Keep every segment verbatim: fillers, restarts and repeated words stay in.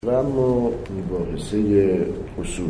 و اما مباحثه اصول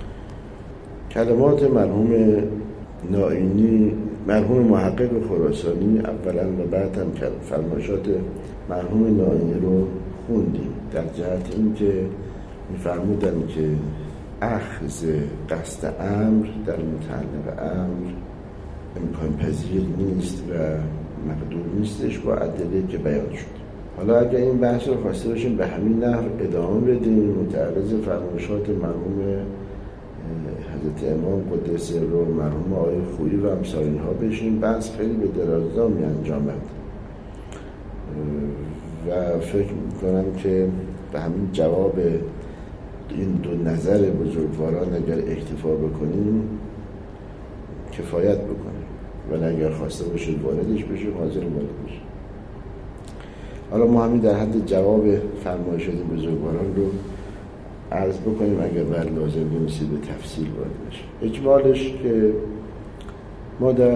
کلمات مرحوم نائینی، مرحوم محقق خراسانی اولا و بعد هم فرمایشات مرحوم نائینی رو خوندیم در جهت اینکه می‌فرمودن که اخذ قصد امر در متعلق امر امکان پذیر نیست و مقدور نیستش با ادله که بیان شد. حالا اگر این بحث رو خواسته باشیم به همین نحو ادامه بدیم، متعرض فرمایشات مرحوم حضرت امام قدس رو، مرحوم آقای خویی و امثال اینها بشیم، بحث خیلی به درازا می انجامد و فکر میکنم که به همین جواب این دو نظر بزرگواران اگر اکتفا بکنیم کفایت بکنیم و اگر خواسته باشید واردش بشیم حاضر وارد بشیم. حالا ما همین در حد جواب فرمایشات بزرگواران رو عرض بکنیم اگر بر لازم بنویسید به تفصیل وارد بشیم. اجمالش که ما در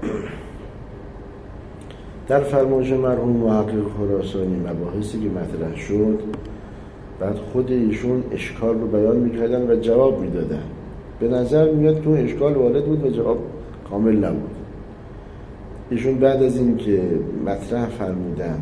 در فرمایش مرحوم محقق خراسانی مباحثی که مطرح شد بعد خود ایشون اشکال رو بیان می‌کردن و جواب میدادن. به نظر میاد که اون اشکال وارد بود و جواب کامل نبود. ایشون بعد از این که مطرح فرمودن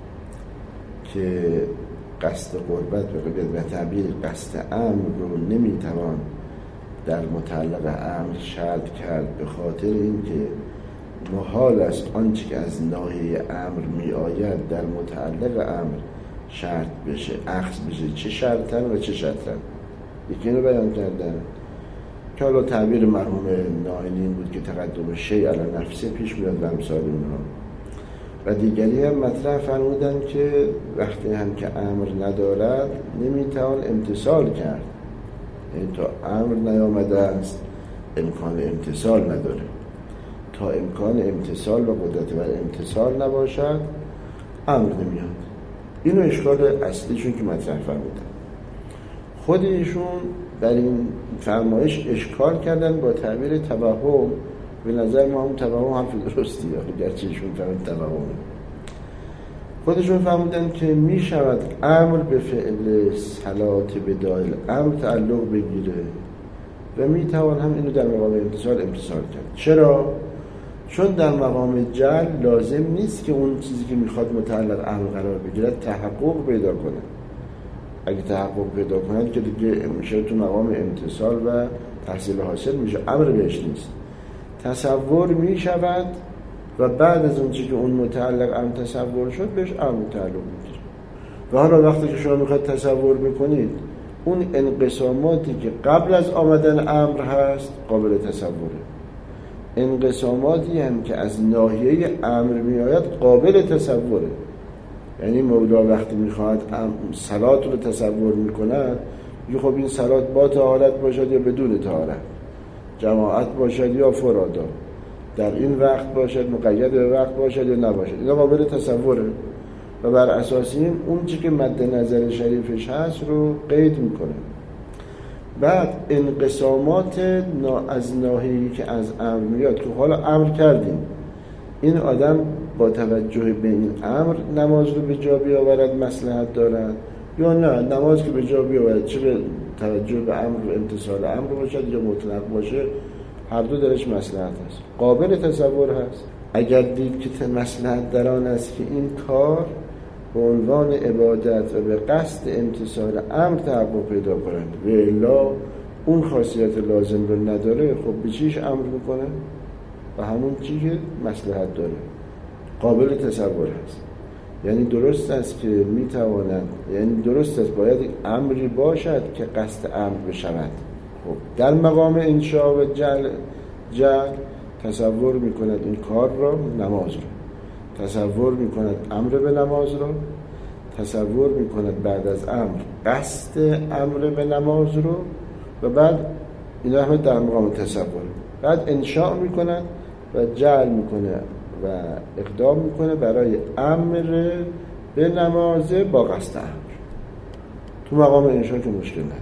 که قصد قربت و به تعبیر قصد امر رو نمیتوان در متعلق امر شرط کرد به خاطر اینکه محال است آنچه که از ناحیه امر می آید در متعلق امر شرط بشه، اخذ بشه، چه شرطن و چه شرطن. یکی اینو بیان کردن که حالا تعبیر مرحوم نائینی این بود که تقدم شیء علی نفسه پیش میاد و امثال اونها. و دیگری هم مطرح فرمودن که وقتی هم که امر ندارد نمیتوان امتثال کرد، یعنی تا امر نیامده است امکان امتثال نداره، تا امکان امتثال و قدرت بر امتثال نباشد امر نمیاد. اینو اشکال اصلیشون که مطرح فرمودن. خود ایشون در این فرمایش اشکال کردن با تعبیر توهم. به نظر ما هم توهم حرف درستیه، گرچه ایشون فرمود توهم. خودشون فرمودن که می شود امر به فعل صلات بدایل امر تعلق بگیره و می توان هم اینو در مقام امتثال امتثال کرد. چرا؟ چون در مقام جعل لازم نیست که اون چیزی که میخواد متعلق امر قرار بگیرد تحقق پیدا کنه. اگه تحقق پیدا کنه که دیگه میشه تو مقام امتثال و تحصیل حاصل میشه، امر بهش نیست. تصور می شود و بعد از اون چیزی که اون متعلق امر تصور شد بهش امر تعلق میگیره. و حالا وقتی که شما میخواید تصور میکنید اون انقساماتی که قبل از آمدن امر هست قابل تصوره، انقساماتی هم که از ناحیه امر میآید قابل تصوره. یعنی مولا وقتی میخواد صلات رو تصور میکند یه خب این صلات با طهارت باشد یا بدون طهارت، جماعت باشد یا فرادا، در این وقت باشد، مقید به وقت باشد یا نباشد، اینا قابل تصوره و بر اساس این اون چی که مد نظر شریفش هست رو قید میکنه. بعد انقسامات از ناحیه‌ای که از امر میاد که حالا امر کردیم این آدم با توجه به این امر نماز رو به جا بیاورد مصلحت دارد یا نه نماز که به جا بیاورد چه به توجه به امر و امتثال امر باشد یا مطلق باشه هر دو درش مصلحت هست، قابل تصور هست. اگر دید که مصلحت در آن است که این کار به عنوان عبادت و به قصد امتثال امر تحقق پیدا کنند و الا اون خاصیت لازم رو نداره، خب به چیش امر میکنه؟ و همون چی که مصلحت داره قابل تصور هست. یعنی درست است که میتواند، یعنی درست است باید امری باشد که قصد امر بشود. خب در مقام انشاء و جعل جعل تصور میکند این کار را، نماز را تصور میکند، امر به نماز را تصور میکند، بعد از امر قصد امر به نماز رو و بعد این همه در مقام تصور، بعد انشاء میکند و جعل میکنه و اقدام میکنه برای امر به نماز با قصد امر. تو مقام انشاء که مشکل نداره.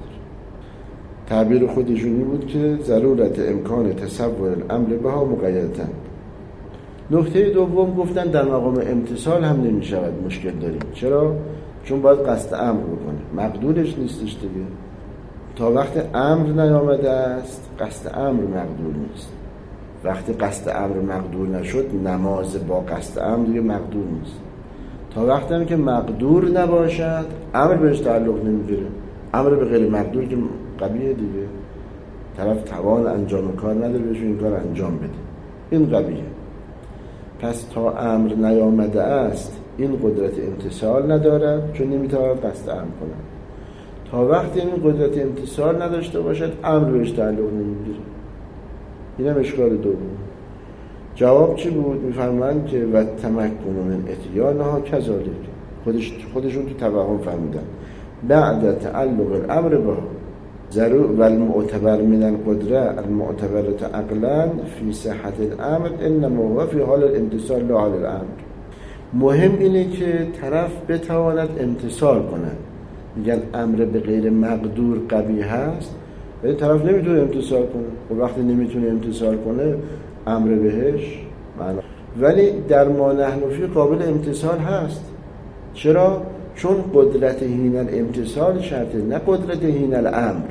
تعبیر خودشونی بود که ضرورت امکان تصور الامر بها مقیدتن. نکته دوم گفتن در مقام امتثال هم نمیشود، مشکل داریم. چرا؟ چون باید قصد امر بکنه، مقدورش نیستش دیگه. تا وقت امر نیامده است قصد امر مقدور نیست. وقتی قصد امر مقدور نشد نماز با قصد امر دیگه مقدور نیست. تا وقتی هم که مقدور نباشد امر بهش تعلق نمیگیره. امر به غیر مقدور که قبیه دیگه، طرف توان انجام کار نداره بهش این کار انجام بده، این قبیه. پس تا امر نیامده است این قدرت امتثال ندارد، چون نمیتواند قصد امر کند. تا وقتی این قدرت امتثال نداشته باشد امر بهش تعلق نمیگیره. این هم اشکال دوم. جواب چی بود؟ میفرمایند که و تمکن من اتیانها کذالک، خودش خودشون تو توهم فهمیدن بعد تعلق الامر با ضرور و المعتبر من القدره المعتبرة عقلا فی صحت الامر انما هو فی حال الامتثال لا حال الامر. مهم اینه که طرف بتواند امتثال کنه. میگن امر به غیر مقدور قبیح هست ولی طرف نمیتونه امتثال کنه، و وقتی نمیتونه امتثال کنه امر بهش معنا. ولی در ما نحن فی قابل امتثال هست. چرا؟ چون قدرت حین الامتثال شرطه، نه قدرت حین الامر.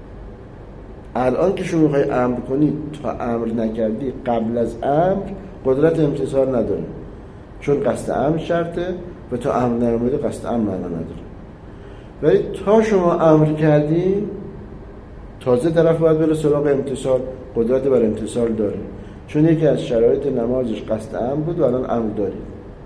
الان که شما میخوای امر کنی تا امر نکردی قبل از امر قدرت امتثال نداره، چون قصد امر شرطه و تا امر نیامده قصد امر معنا نداره. ولی تا شما امر کردی تازه طرف باید بره سراغ امتثال، قدرت بر امتثال داره، چون یکی از شرایط نمازش قصد امر بود و الان امر داریم.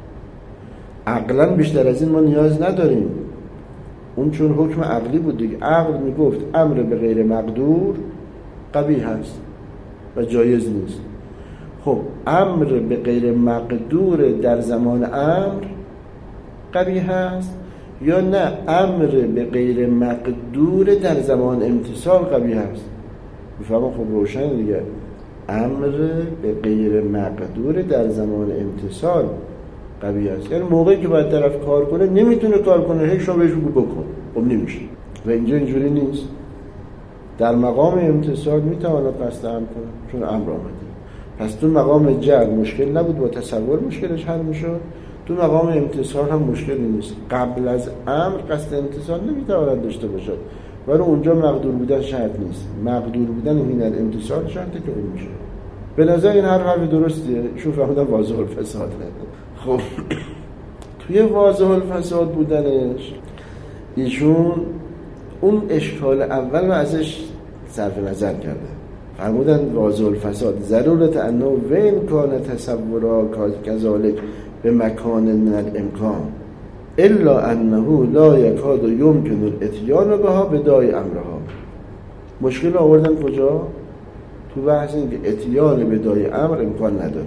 عقلا بیشتر از این ما نیاز نداریم، اون چون حکم عقلی بود دیگه. عقل میگفت امر به غیر مقدور قبیح هست و جایز نیست. خب امر به غیر مقدور در زمان امر قبیح هست یا نه امر به غیر مقدور در زمان امتثال قبیح هست؟ میفهمم. خب روشن دیگه، امر به غیر مقدور در زمان امتثال قبیح است. یعنی موقعی که باید طرف کار کنه نمیتونه کار کنه، هیچ شما بهش بگو بکن، خب نمیشه. و اینجا اینجوری نیست. در مقام امتثال میتواند قصد امر کنه چون امر آمده. پس تو مقام جر مشکل نبود، با تصور مشکلش حل میشد. تو مقام امتثال هم مشکلی نیست. قبل از امر قصد امتثال نمیتواند داشته باشد، ولی اونجا مقدور بودن شرط نیست. مقدور بودن این امتثال شرطه که اون میشه. به نظر این هر حرف درستیه. شو فهمیدم واضح الفساد. خب توی واضح الفساد بودنش ایشون اون اشکال اول رو ازش صرف نظر کرده. فرمودن واضح الفساد ضرورت انه و این کان تصورا کذالک به مکان من الامکان الا انه لا یکاد یمکن الاتیان بها بدای امرها. مشکل آوردن کجا؟ تو بحث این که اتیان بدای امر امکان نداره.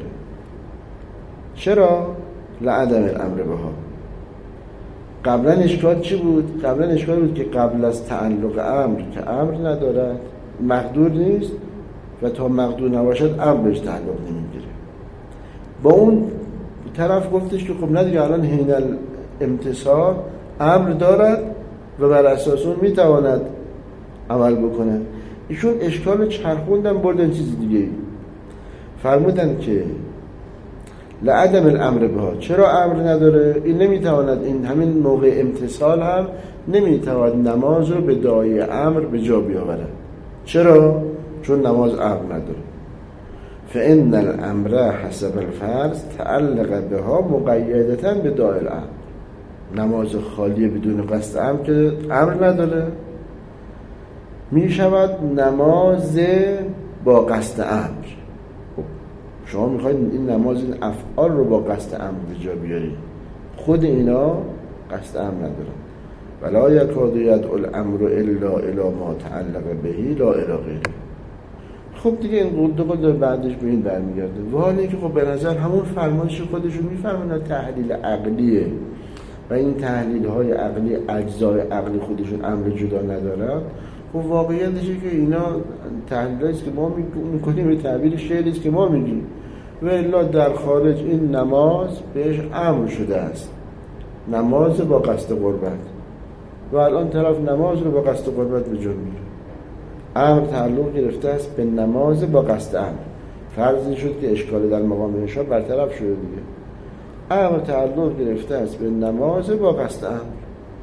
چرا؟ لعدم الامر بها. قبلا اشکال چی بود؟ قبلا اشکال بود که قبل از تعلق امر که امر ندارد، مقدور نیست و تا مقدور نباشد امر بهش تعلق نمیگیره. با اون طرف گفتش که خب نه دیگه الان حین الامتثال امر دارد و بر اساس اون میتواند عمل بکنه. ایشون اشکال چرخوندن بردن چیز دیگه. فرمودن که لعدم الامر بها، چرا امر نداره؟ این نمیتواند، این همین موقع امتثال هم نمیتواند نماز رو به داعی امر به جا بیاورد. چرا؟ چون نماز امر نداره. فإن الامر حسب الفرض تعلق بها مقیدتاً به داعی الامر. نماز خالی بدون قصد امر که امر نداره می شود نماز با قصد امر. شما میخواید این نماز این افعال رو با قصد امر به جا بیارید، خود اینا قصد امر ندارن. ولا یکاد یدعو الامر الا الی ما تعلق بهی لا الی غیره. خب دیگه این قد قد بعدش به این برمیگرده. و حالی که خب به نظر همون فرمایش خودشون میفرمایند تحلیل عقلیه و این تحلیل های عقلی اجزای عقلی خودشون امر جدا ندارن. خب واقعیتشه که اینا تحلیلی است که ما میکنیم، به تعبیر شعری است که ما میگیم. و الا در خارج این نماز بهش امر شده است، نماز با قصد قربت، و الان طرف نماز رو با قصد قربت به جا میره. امر تعلق گرفته است به نماز با قصد امر. فرضی شد که اشکال در مقام انشاء برطرف شده دیگه. امر تعلق گرفته است به نماز با قصد امر.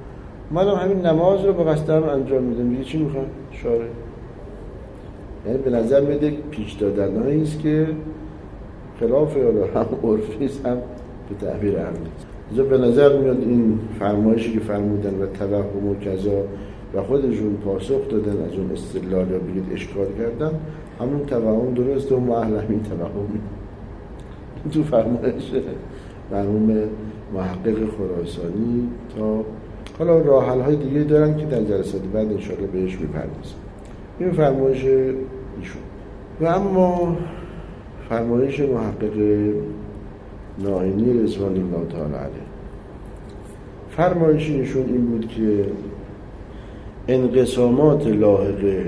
من هم همین نماز رو به قصد امر انجام میدم، دیگه چی میخوام؟ شاره. یعنی به نظر میاد پیش دادن‌هایی است که خلاف هم عرفی است هم به تعبیر عملی. اینجا به نظر میاد این فرمایشی که فرمودن و توهم و کذا و خودشون پاسخ دادن از اون استدلال یا بگید اشکال کردن، همون توهم درسته و ما اهل همین توهمی. تو فرمایش مرحوم محقق خراسانی تا حالا راه حل های دیگه دارن که در جلسات بعد ان شاءالله بهش میپردازیم. این فرمایش ایشون. و اما فرمایش محقق ناینی رضوان الله تعالی علیه، فرمایش ایشون این بود که انقسامات لاحقه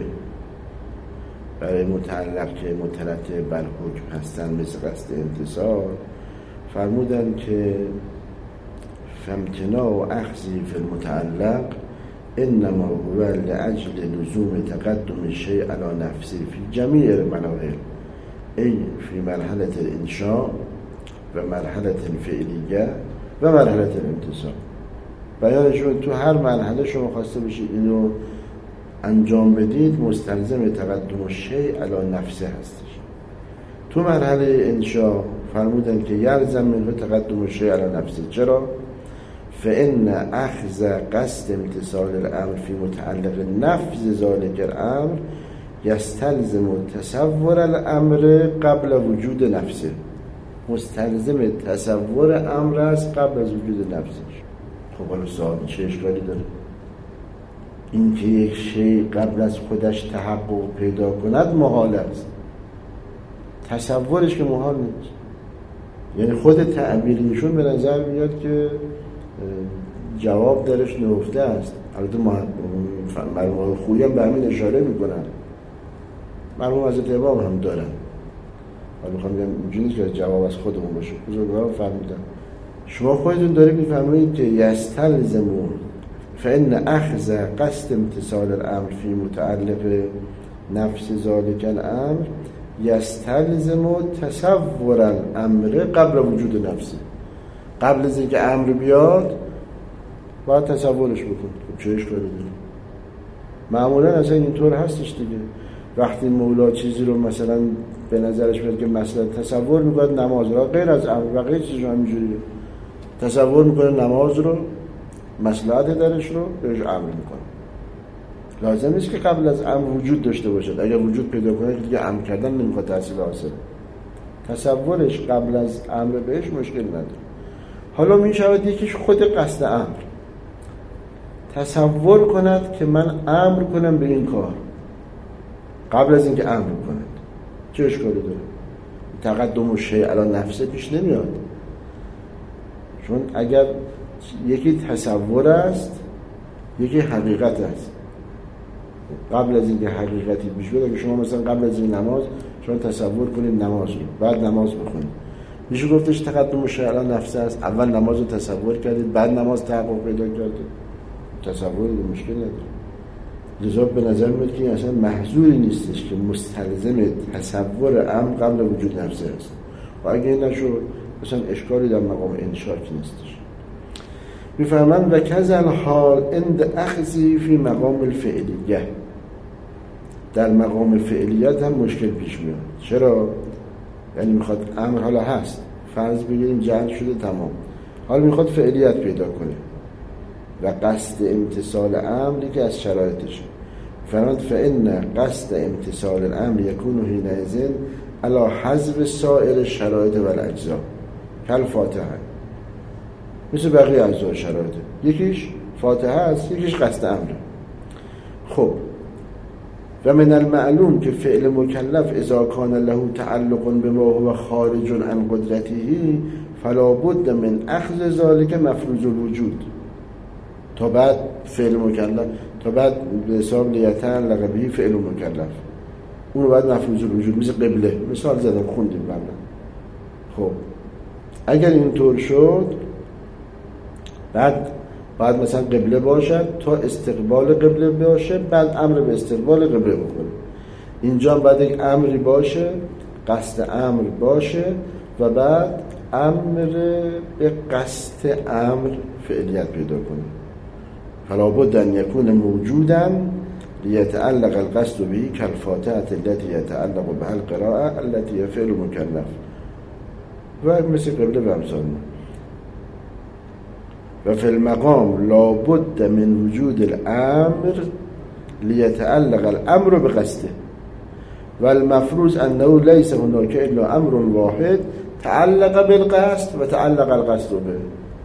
برای متعلق که مترتب بر حکم هستن مثل قصد امتثال، فرمودن که فامتناع و اخذی فی المتعلق انما هو لأجل لزوم تقدم الشیء علی نفسه فی جمیع المراحل، ای فی مرحله الانشاء و مرحله الفعلیه و مرحله الامتثال. بیانشون تو هر مرحله شما خواسته باشید اینو انجام بدید مستلزم تقدم الشیء علی نفسه هستش. تو مرحله انشاء فرمودن که یلزم منه تقدم الشیء علی نفسه. چرا؟ فإن اخذ قصد امتثال الامر فی متعلق نفذ ذلك الامر یستلزم تصور الامر قبل وجود نفسه. مستلزم تصور امر است قبل از وجود نفسش. خب حالا سوال چه اشکالی داره؟ این که یک شی قبل از خودش تحقق پیدا کند محال است، تصورش که محال نیست. یعنی خود تعبیریشون به نظر میاد که جواب درش نهفته است. البته مرحوم خویی هم به همین اشاره میکنن، مرحوم حضرت امام هم دارن. حالا میخوام بگم اینجوری نیست که جواب از خودمون باشه، بزرگواران فرمودن. شما خودتون دارید میفهمید که یستلزمون فإن اخذ قصد امتثال الامر فی متعلق نفس ذلك الامر یستلزم تصور الامر قبل وجود نفسه. قبل از اینکه امر بیاد باید تصورش بکن. چه اشکالی داره؟ معمولا اصلا اینطور هستش دیگه. وقتی مولا چیزی رو مثلا به نظرش میاد که مثلا تصور میکنه نماز رو غیر از امر و غیر چیزی همینجوریه، تصور میکنه نماز رو مصلحت درش رو بهش امر میکنه. لازم نیست که قبل از امر وجود داشته باشد. اگر وجود پیدا کنه که دیگه امر کردن نمیخواد تحصیل حاصل. تصورش قبل از امر بهش مشکل نداره. حالا میشود یکیش خود قصد امر تصور کند که من امر کنم به این کار قبل از اینکه امر کند. چه اشکالی داره؟ تقدم الشیء علی نفسه پیش نمیاد. چون اگر یکی تصور است یکی حقیقت است. قبل از اینکه حقیقتی پیش بیاد، اگه شما مثلا قبل از این نماز شما تصور کنید نماز رو بعد نماز بخونید، میشه گفتش تقدم الشیء علی نفسه است. اول نماز رو تصور کردید بعد نماز تحقق پیدا کردید، تصور رو مشکل نداره. لذا به نظر میاد که اصلا محظوری نیستش که مستلزم تصور امر قبل وجود نفسه است. و اگه این نشد مثلا اشکالی در مقام انشاء که نیستش. میفرمند و کذل حال عند اخذی فی مقام الفعلیه. در مقام فعلیت هم مشکل پیش میاد. چرا؟ یعنی میخواد امر حالا هست، فرض بگیریم جعل شده تمام، حالا میخواد فعلیت پیدا کنه و قصد امتثال امری که از شرایطشه. فرمود فإن قصد امتثال الامر یکون حینئذ علی حذف سایر شرایط و الاجزاء کل فاتحه. مثل بقیه اجزای شرایطه، یکیش فاتحه است یکیش قصد امره. خب و من المعلوم که فعل مکلف اذا کان له تعلق بما هو خارج عن قدرته فلا بد من اخذ ذلك مفروض الوجود. تا بعد فعل مکلف، تا بعد به حساب نیتن لقبهی فعل مکلف، اون رو بعد مفروض الوجود مثل قبله مثال زدم خوندیم قبلا. خب اگر اینطور شد بعد بعد مثلا قبله باشد تا استقبال قبله باشه، بعد امر به استقبال قبله بکنه. اینجا بعد یک امری باشه، قصد امر باشه و بعد امر به قصد امر فعلیت پیدا کنه. فلا بد ان یکون موجودا لیتعلق القصد به کالفاتحة التي يتعلق بها القراءة التي هي فعل مکلف و مثل قبله و امثال. و فی المقام لا بد من وجود الامر لیتعلق الامر بقصده و المفروض انه لیس هناك الا امر واحد تعلق بالقصد و تعلق القصد به.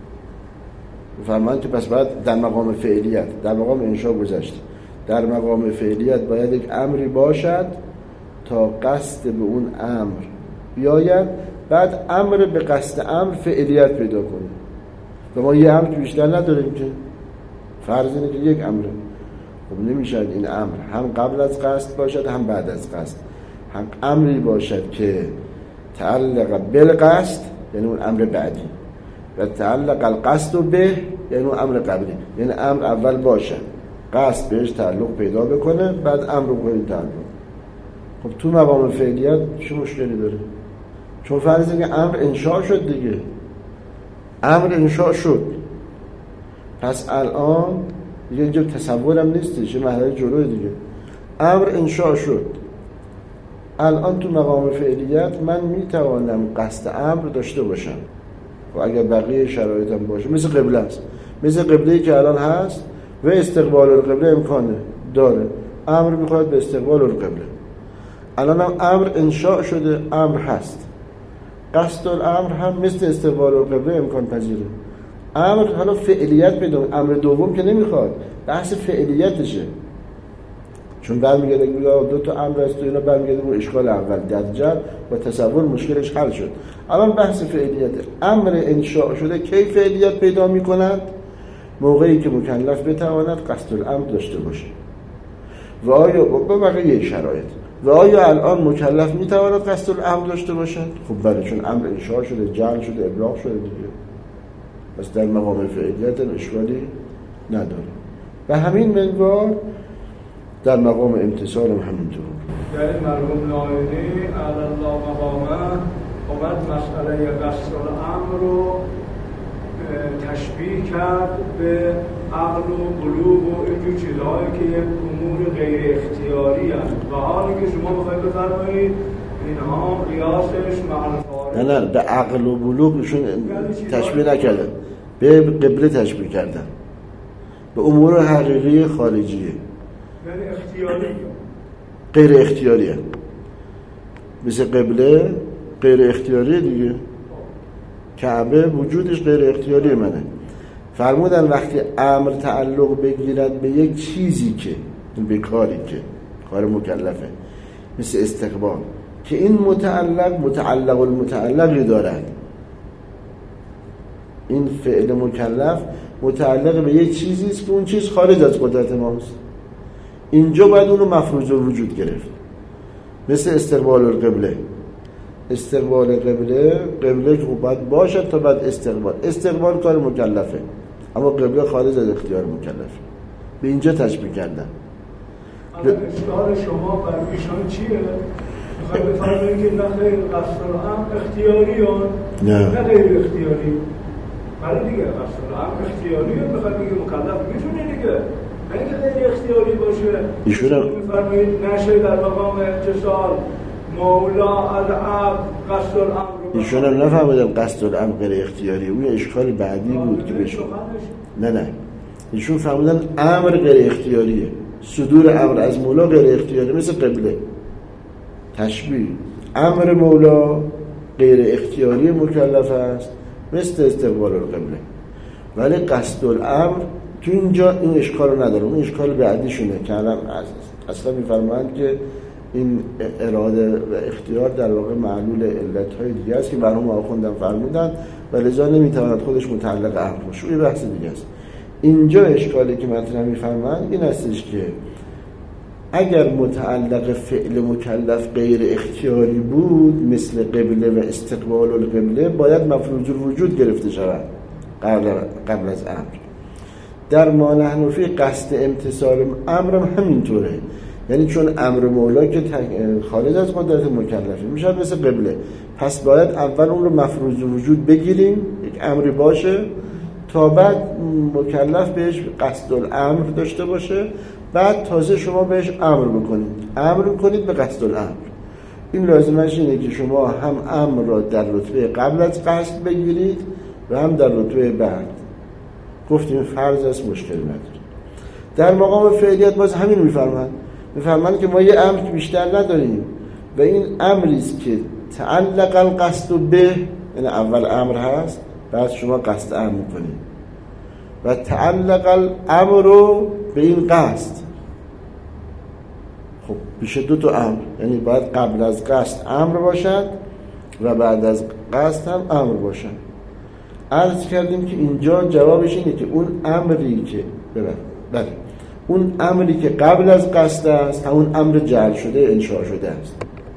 فرمان که پس باید در مقام فعلیت، در مقام انشاء گذشته، در مقام فعلیت باید یک امری باشد تا قصد به اون امر بیاید، بعد امر به قصد امر فعلیت پیدا کنه. و ما یه امر که بیشتر نداریم که، فرض اینه که یک امره. خب نمیشه این امر هم قبل از قصد باشد هم بعد از قصد، هم امری باشد که تعلق بالقصد یعنی اون امر بعدی و تعلق القصد به یعنی اون امر قبلی، یعنی امر اول باشد قصد بهش تعلق پیدا بکنه بعد امر به این تعلق. خب تو مقام فعلیت چه مشکلی داره؟ چون فرض اینه که امر انشاء شد دیگه، امر انشاء شد، پس الان دیگه اینجا تصورم نیستش، یه مرحله جلوی دیگه. امر انشاء شد، الان تو مقام فعلیت من میتوانم قصد امر داشته باشم و اگر بقیه شرایطم باشه مثل قبله است، مثل قبله‌ای که الان هست و استقبال القبله امکانه داره، امر میخواد به استقبال القبله. الان هم امر انشاء شده، امر هست، قصد الامر هم مثل استقبال القبله امکان پذیره. امر حالا فعلیت پیدا، امر دوم که نمیخواد، بحث فعلیتشه، چون برمیگرده که دو تا امر است و اینا برمیگرده به اشکال اول در جر و تصور مشکلش حل شد. الان بحث فعلیت، امر انشاء شده کی فعلیت پیدا میکنند؟ موقعی که مکلف بتواند قصد الامر داشته باشه و آیا با بقیه شرایط و آیا الان مکلف میتواند قصد الامر داشته باشد؟ خب بله، چون امر انشاء شده، جعل شده، ابلاغ شده دیگه، پس در مقام فعلیت اشکالی نداره. و همین منوار در مقام امتصال هم همینطور. یعنی مرحوم نایینی علی الله مقامه اومد مسئله قصد الامر رو تشبیه کرد به عقل و قلوب و اینجور چیزهایی که یک امور غیر اختیاری هست و حالی که شما بخواید بفرمایید اینها قیاسش مع نه نه به عقل و بلوغشون تشبیه نکردن، به قبله تشبیه کردن، به امور حقیقی خارجیه، یعنی اختیاری غیر اختیاریه، مثل قبله غیر اختیاریه دیگه، کعبه وجودش غیر اختیاری منه. فرمودن وقتی امر تعلق بگیرد به یک چیزی که به کاری که کار مکلفه مثل استقبال که این متعلق متعلق المتعلقی دارد، این فعل مکلف متعلق به یک چیزی است که اون چیز خارج از قدرت ماست، اینجا باید اونو مفروض وجود گرفت. مثل استقبال القبله، استقبال قبله، قبله که باید باشد تا بعد استقبال، استقبال کار مکلفه اما قبله خارج از اختیار مکلفه. به اینجا تشبیه کردن. اما اشکال شما بر ایشان چیه؟ میخوای بفرمایید که نه خیر قصد الامر اختیاری هن نه نه غیر اختیاری. بله دیگه قصد الامر اختیاری هن، میخوای بگید مکلف میتونه دیگه، نه اینکه غیر اختیاری باشه. ایشون هم میفرمایید نشه در مقام اتصال مولا العبد قصد الامر. ایشون هم نفهمیدن قصد الامر غیر اختیاری، اون اشکال بعدی بود که بهش نه نه ایشون فهمیدن امر غیر اختیاریه، صدور امر از مولا غیر اختیاری، مثل قبله تشبیه، امر مولا غیر اختیاری مکلف است مثل استقبال القبله، ولی قصد الامر تو اینجا این اشکال رو نداره. اون اشکال بعدیشونه که الان اصلا میفرمایند که این اراده و اختیار در واقع معلول علت‌های دیگه است که برام آخوندن فرمودن و لذا نمیتواند خودش متعلق امر باشه. این بحث دیگه است. اینجا اشکالی که مطرح میفرمایند این هستش که اگر متعلق فعل مکلف غیر اختیاری بود مثل قبله و استقبال القبله باید مفروض الوجود گرفته شود قبل قبل از امر. در ما نحن فی قصد امتصال امر هم همینطوره، یعنی چون امر مولا که خارج از قدرت مکلفه میشه مثل قبله، پس باید اول اون رو مفروض وجود بگیریم، یک امری باشه، تا بعد مکلف بهش قصد الامر داشته باشه، بعد تازه شما بهش امر بکنید، امر کنید به قصد الامر. این لازمش اینه که شما هم امر را در رتبه قبل از قصد بگیرید و هم در رتبه بعد. گفتیم فرض است، مشکل نداره. در مقام فعلیت باز همین میفرمند میفرمند که ما یه امر که بیشتر نداریم و این امری است که تعلق القصد به، یعنی اول امر هست بعد شما قصد امر میکنید و تعلق الامر رو به این قصد. خب میشه دو تا امر، یعنی باید قبل از قصد امر باشد و بعد از قصد هم امر باشد. عرض کردیم که اینجا جوابش اینه که اون امری که بله بله اون امری که قبل از قصد است همون امر جعل شده انشاء شده است،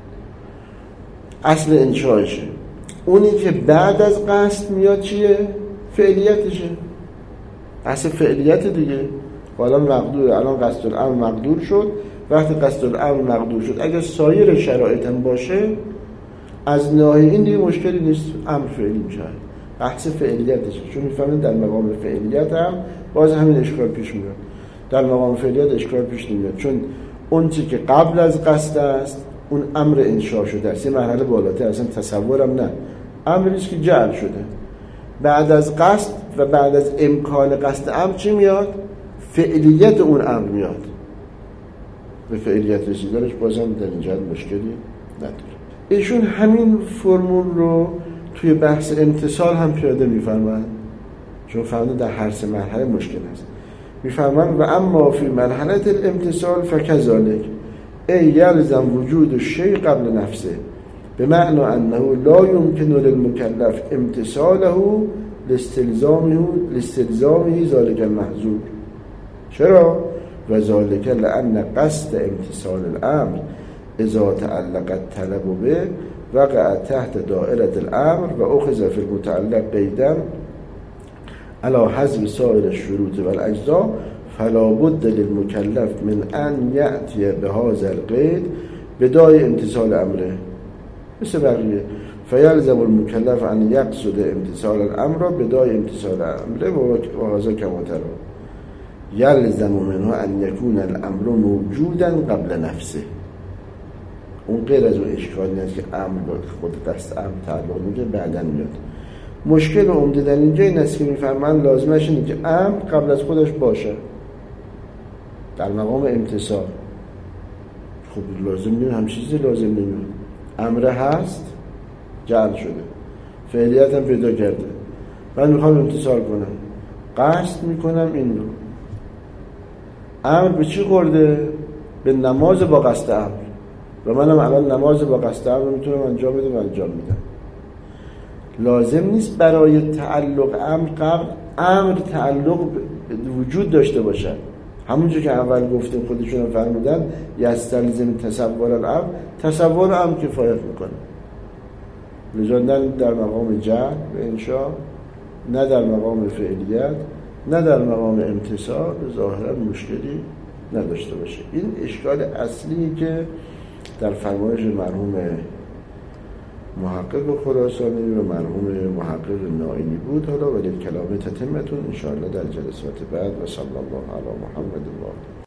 اصل انشاءشه. اونی که بعد از قصد میاد چیه؟ فعلیتشه، اصل فعلیت دیگه. حالا مقدور، الان قصد الامر مقدور شد. وقتی قصد الامر مقدور شد اگر سایر شرایط هم باشه از ناحیه این دیگه مشکلی نیست، امر فعلی میشه، بحث فعلیتشه. چون میفهمید در مقام فعلیت هم باز همین اشکال پیش میاد. در مقام فعلیت اشکال پیش نمیاد چون اون چی که قبل از قصد است اون امر انشاء شده است، یه مرحله بالاتر، اصلا تصورم نه، امریست که جعل شده. بعد از قصد و بعد از امکان قصد امر چی میاد؟ فعلیت اون امر میاد. به فعلیت رسیدنش بازم در اینجا مشکلی نداره. ایشون همین فرمول رو توی بحث امتثال هم پیاده میفرمایند، چون فهمیدن در هر سه مرحله مشکل هست. میفرمایند و اما فی مرحله الامتثال فکذالک ای یلزم وجود الشیء قبل نفسه بمعنی انه لا يمكن للمكلف امتثاله لاستلزامه لاستلزامه ذلك المحظور. چرا؟ و ذلك لأن قصد امتثال الامر اذا تعلق الطلب به وقع تحت دائره الامر و اخذ في المتعلق قیدا على حسب سائر الشروط والاجزاء فلا بد للمكلف من ان یأتی بهذا القید بدای امتثال امره. مثل بقیه فیلزم المكلف ان یقصد امتثال الامر بدای امتثال امره و هذا کما ترى یلزم منه ان یکون الامر موجودا قبل نفسه. اون غیر از اون اشکالی نیست که امر خود قصد امر تعلق میگه بعدن میاد. مشکل عمده در اینجا این است که میفرمان لازمش اینه که امر قبل از خودش باشه در مقام امتثال. خب لازم نیست، هم چیزی لازم نیست. امر هست جعل شده، فعلیت هم پیدا کرده، من میخوام امتثال کنم، قصد میکنم این رو. امر به چی خورده؟ به نماز با قصد امر، و منم الان نماز با قصد امر میتونم انجام بدم و انجام میدم. لازم نیست برای تعلق امر قبل امر تعلق وجود داشته باشد. همونجور که اول گفتیم خودشون هم فرمودن یستلزم تصور الامر، تصور امر کفایت میکنه. لذا نه در مقام جعل و انشاء، نه در مقام فعلیت، نه در مقام امتثال ظاهرا مشکلی نداشته باشه. این اشکال اصلی که در فرمایش مرحوم محقق خراسانی و مرحوم محقق نائینی بود. حالا ولی کلام تتمتون انشاءالله در جلسات بعد. و صلی الله علی محمد الله.